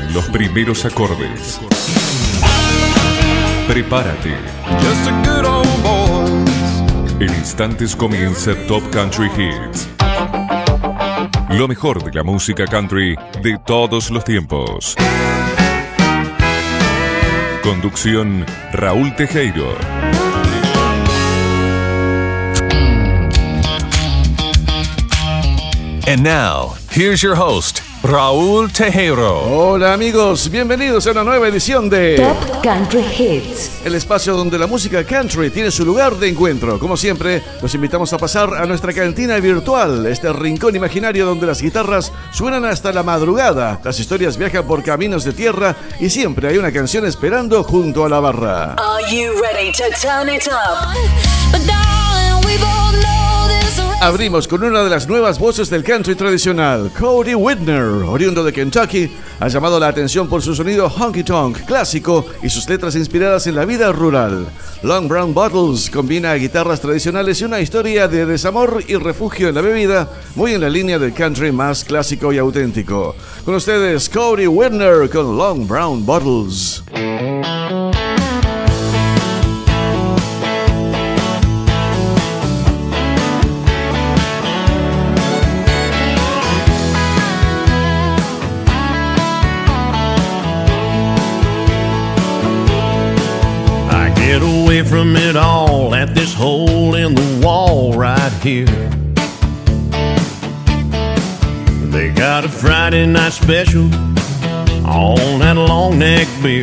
en los primeros acordes. Prepárate. En instantes comienza Top Country Hits. Lo mejor de la música country de todos los tiempos. Conducción Raúl Tejero. And now, here's your host, Raúl Tejero. Hola amigos, bienvenidos a una nueva edición de Top Country Hits, el espacio donde la música country tiene su lugar de encuentro. Como siempre, los invitamos a pasar a nuestra cantina virtual, este rincón imaginario donde las guitarras suenan hasta la madrugada, las historias viajan por caminos de tierra y siempre hay una canción esperando junto a la barra. Are you ready to turn it up? Abrimos con una de las nuevas voces del country tradicional. Cody Whitner, oriundo de Kentucky, ha llamado la atención por su sonido honky tonk clásico y sus letras inspiradas en la vida rural. Long Brown Bottles combina guitarras tradicionales y una historia de desamor y refugio en la bebida, muy en la línea del country más clásico y auténtico. Con ustedes, Cody Whitner con Long Brown Bottles. Get away from it all at this hole in the wall right here. They got a Friday night special on that long neck beer.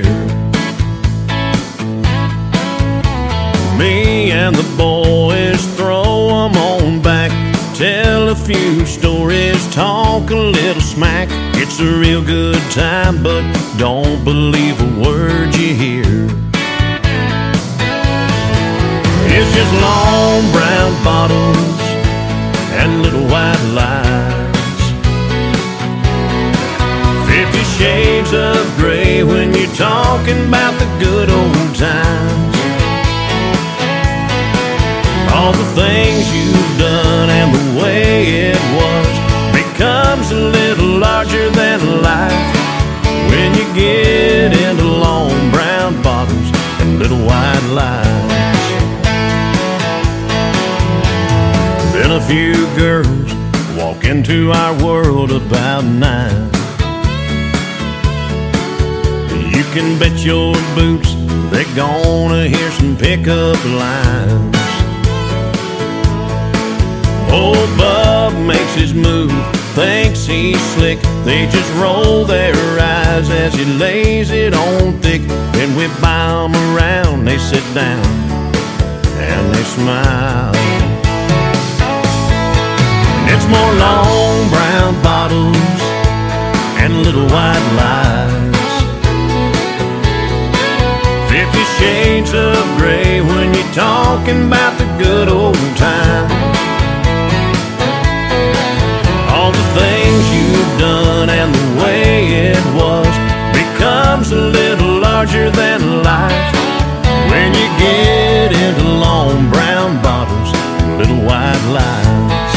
Me and the boys throw 'em on back, tell a few stories, talk a little smack. It's a real good time, but don't believe a word you hear. It's just long brown bottles and little white lies. 50 shades of gray when you're talking about the good old times. All the things you've done and the way it was becomes a little larger than life when you get into long brown bottles and little white lies. Then a few girls walk into our world about 9. You can bet your boots they're gonna hear some pickup lines. Old Bub makes his move, thinks he's slick. They just roll their eyes as he lays it on thick. Then we buy 'em around, they sit down and they smile. It's more long brown bottles and little white lies. 50 shades of gray when you're talking about the good old times. All the things you've done and the way it was becomes a little larger than life when you get into long brown bottles and little white lies.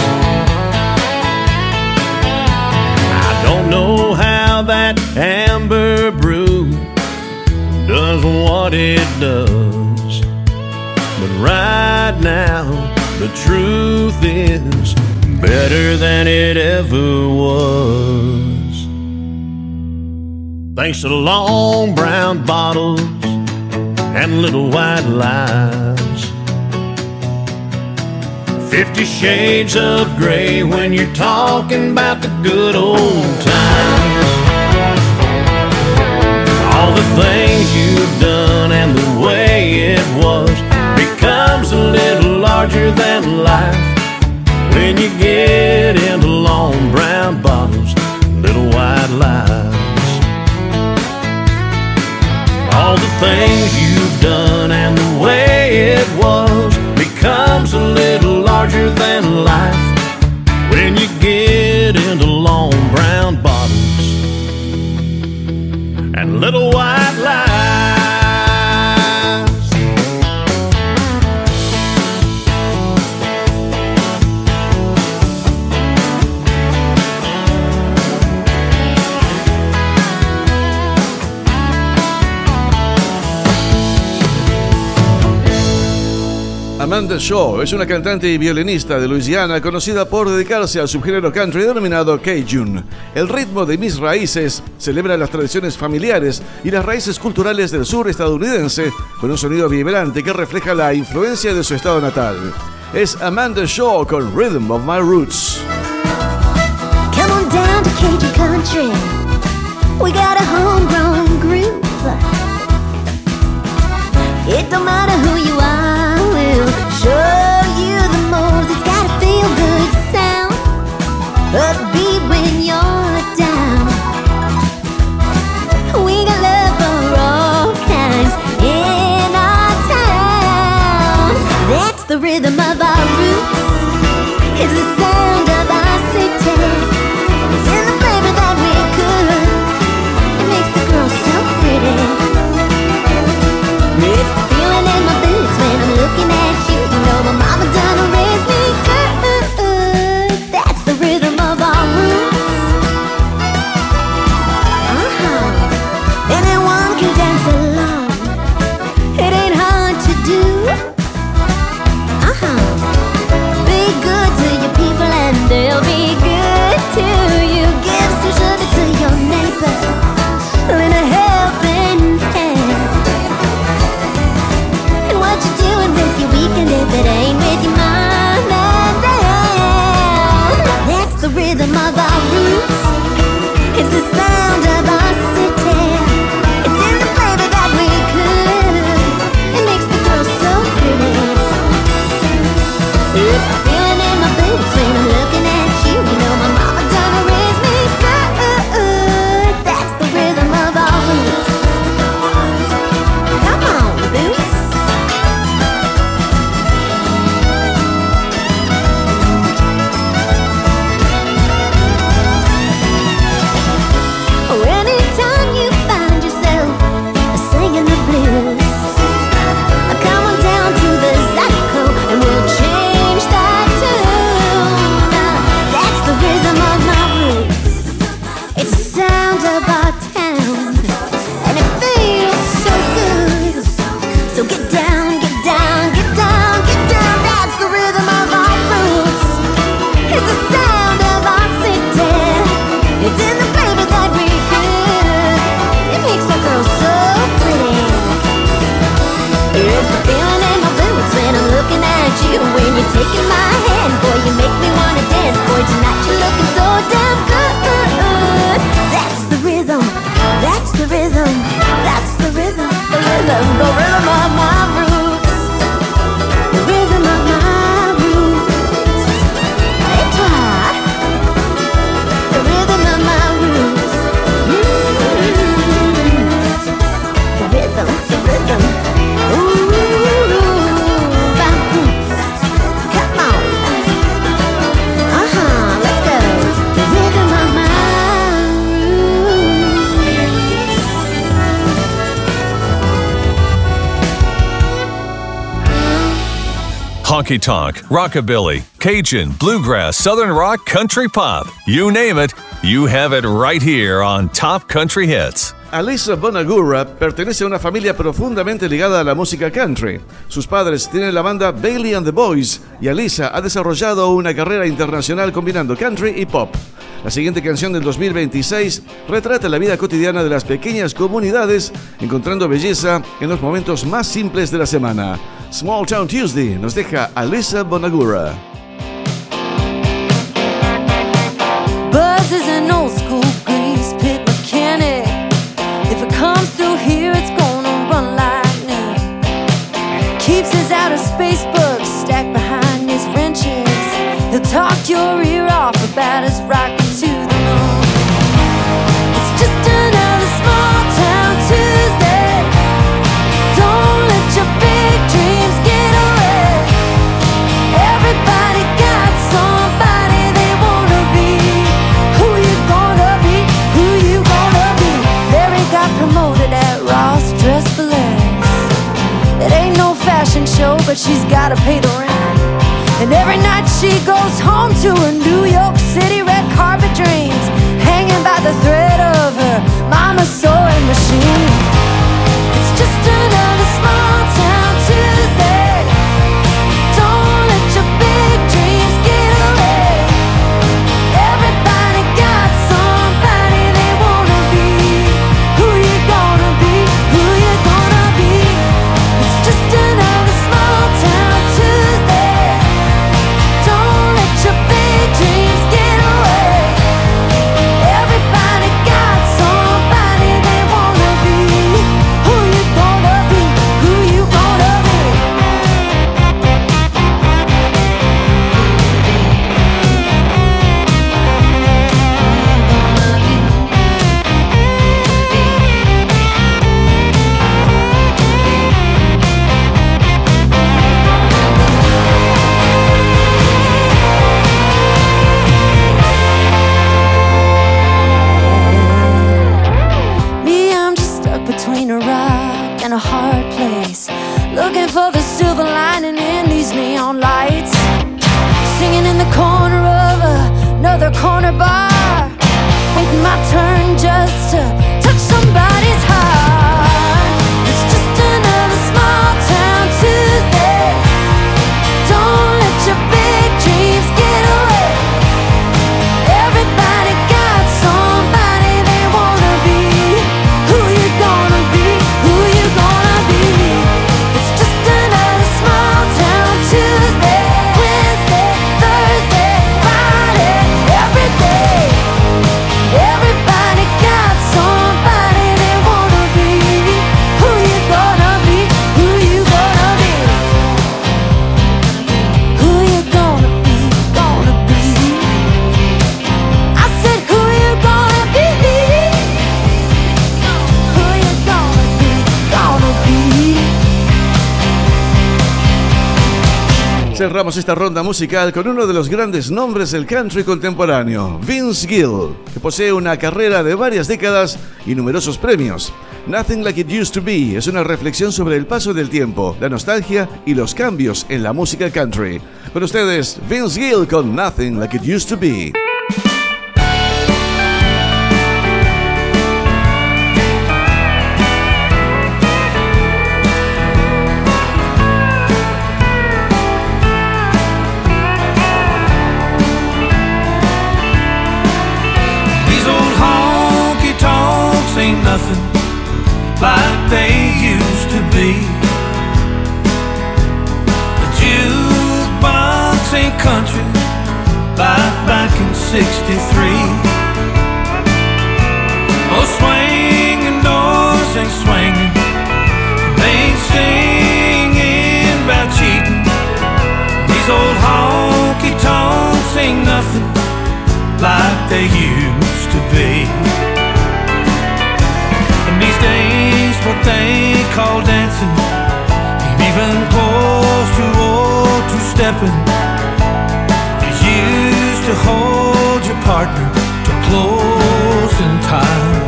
Don't know how that amber brew does what it does, but right now the truth is better than it ever was. Thanks to long brown bottles and little white lies. 50 shades of gray when you're talking about the good old times. All the things you've done and the way it was becomes a little larger than life when you get into long brown bottles, little white lies. All the things you've done and the way it was becomes a little larger than life when you get into long brown bottles and little white lies. Amanda Shaw es una cantante y violinista de Luisiana conocida por dedicarse al subgénero country denominado Cajun. El ritmo de mis raíces celebra las tradiciones familiares y las raíces culturales del sur estadounidense con un sonido vibrante que refleja la influencia de su estado natal. Es Amanda Shaw con Rhythm of My Roots. Come on down to Cajun Country. We got a homegrown groove. It don't matter who you are, we'll show you the moves. It's got a feel good sound, upbeat when you're down. We got love for all kinds in our town. That's the rhythm of our roots. It's the sound of our city. It's in the flavor that we could. It makes the girls so pretty. It's the feeling in my boots when I'm looking at you. You know my mama done raised me good. That's the rhythm of our roots. Anyone can dance along. It ain't hard to do. Be good to your people and they'll be good to you. Give some sugar to your neighbor. Lend a helping hand. What you doing with your weekend if it ain't with your mind and band? That's the rhythm of our roots. It's the sound of our city. It's in the flavor that we could. It makes the girls so pretty. It's the feeling in my boots when I'm looking at you. You know my mama done raised me good. That's the rhythm of our roots. Come on, boots. Anytime you find yourself singing the blues, come on down to the Zydeco and we'll change that tune. That's the rhythm of my roots. It's the sound of our town, and it feels so good. So get down, get down, get down, get down. That's the rhythm of our roots. It's the sound of our city. It's in the flavor that we could. It makes our girls so pretty. It's the feeling in my boots when I'm looking at you. When you're taking my hand, boy, you make me wanna dance. Boy, tonight you're looking so damn good. That's the rhythm. That's the rhythm. That's the rhythm. The rhythm. The rhythm of my roots. The rhythm of my roots. Et toi? The rhythm of my roots. The rhythm, the rhythm. Ooh, my roots. Come on. Let's go. The rhythm of my Honky tonk, rockabilly, Cajun, bluegrass, southern rock, country pop. You name it, you have it right here on Top Country Hits. Alyssa Bonagura pertenece a una familia profundamente ligada a la música country. Sus padres tienen la banda Bailey and the Boys y Alyssa ha desarrollado una carrera internacional combinando country y pop. La siguiente canción del 2026 retrata la vida cotidiana de las pequeñas comunidades, encontrando belleza en los momentos más simples de la semana. Small Town Tuesday nos deja Alyssa Bonagura. Buzz is an old school grease pit mechanic. If it comes through here, it's gonna run like new. Keeps his outer space bugs stacked behind his wrenches. He'll talk your ear off about his rocket to the moon. It's just another small town Tuesday. Don't let your big dreams get away. Everybody got somebody they wanna be. Who you gonna be? Who you gonna be? Larry got promoted at Ross, dressed for less. It ain't no fashion show, but she's gotta pay the rent. And every night she goes home to her New York City red carpet dreams, hanging by the thread of her mama's sewing machine. It's just another small town Tuesday. Cerramos esta ronda musical con uno de los grandes nombres del country contemporáneo, Vince Gill, que posee una carrera de varias décadas y numerosos premios. Nothing Like It Used to Be es una reflexión sobre el paso del tiempo, la nostalgia y los cambios en la música country. Con ustedes, Vince Gill con Nothing Like It Used to Be. Ain't nothing like they used to be. The jukebox ain't country like back in '63. Oh, swinging doors ain't swinging, they ain't singing about cheating. These old honky tonks ain't nothing like they used to be. These days, what they call dancing ain't even close to old two-stepping. You used to hold your partner too close in time.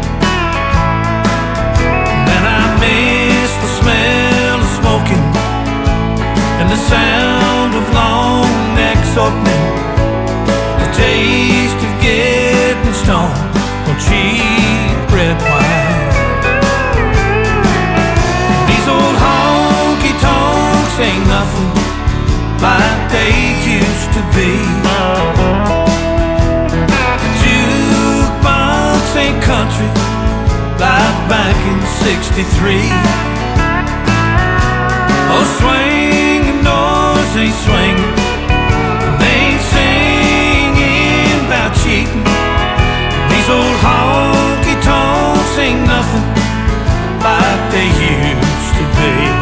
Then I miss the smell of smoking and the sound of long necks opening, the taste of getting stoned on cheap red wine. Ain't nothing like they used to be. The jukebox ain't country like back in '63. Oh, swinging doors ain't swinging, and they ain't singing about cheating. These old honky tonks ain't nothing like they used to be.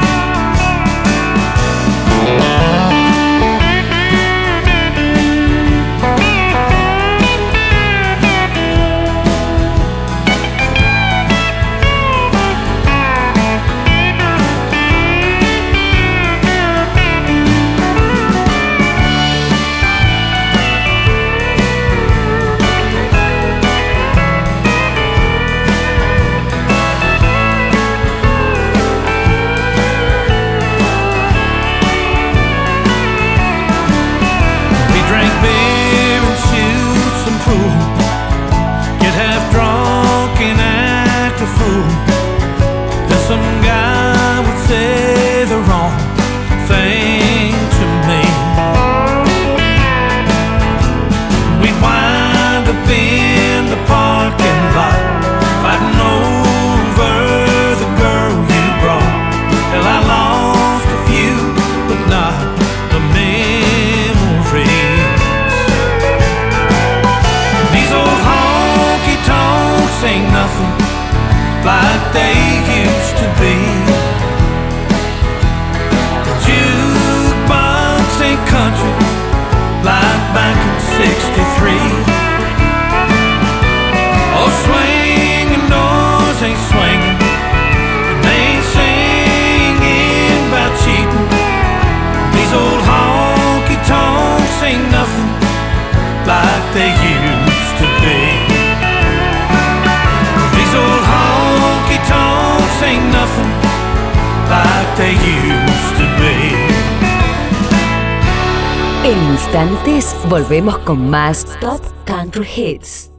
Some guy would say the wrong thing to me. We'd wind up in the parking lot, fighting over the girl you brought. Hell, I lost a few, but not the memories. These old honky tonks ain't nothing like they used to be. The jukebox ain't country like back in '63. Oh, swinging doors ain't swinging, and they ain't singing about cheating. These old honky tonks ain't nothing like they used to be. These old honky tonks ain't nothing like they used to be. En instantes volvemos con más Top Country Hits.